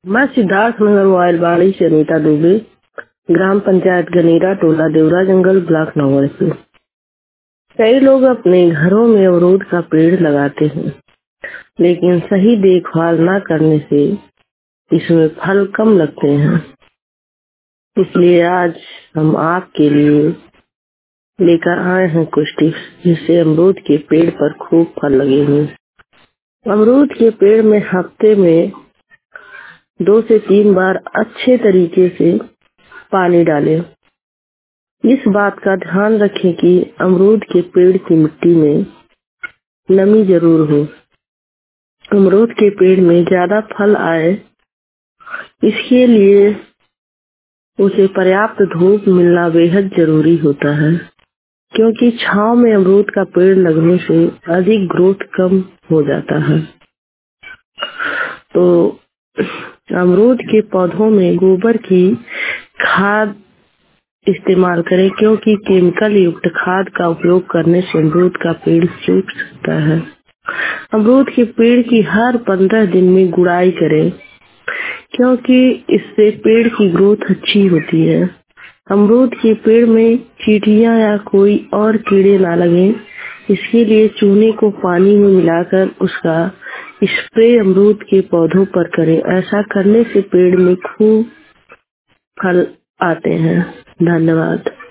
मैं सिद्धार्थ नगर वायलवाड़ी से अनीता दुबे, ग्राम पंचायत गनेरा, टोला देवरा जंगल, ब्लॉक नवलपुर। कई लोग अपने घरों में अमरूद का पेड़ लगाते हैं, लेकिन सही देखभाल न करने से इसमें फल कम लगते हैं। इसलिए आज हम आपके लिए लेकर आए हैं कुछ टिप्स, जिससे अमरूद के पेड़ पर खूब फल लगेंगे। अमरूद के पेड़ में हफ्ते में 2 से 3 बार अच्छे तरीके से पानी डालें। इस बात का ध्यान रखें कि अमरूद के पेड़ की मिट्टी में नमी जरूर हो। अमरूद के पेड़ में ज्यादा फल आए, इसके लिए उसे पर्याप्त धूप मिलना बेहद जरूरी होता है, क्योंकि छांव में अमरूद का पेड़ लगने से अधिक ग्रोथ कम हो जाता है। तो अमरूद के पौधों में गोबर की खाद इस्तेमाल करें, क्योंकि केमिकल युक्त खाद का उपयोग करने से अमरूद का पेड़ सूख सकता है। अमरूद के पेड़ की हर 15 दिन में गुड़ाई करें, क्योंकि इससे पेड़ की ग्रोथ अच्छी होती है। अमरूद के पेड़ में चींटियां या कोई और कीड़े ना लगें, इसके लिए चूने को पानी में मिलाकर उसका स्प्रे अमरूद के पौधों पर करें। ऐसा करने से पेड़ में खूब फल आते हैं। धन्यवाद।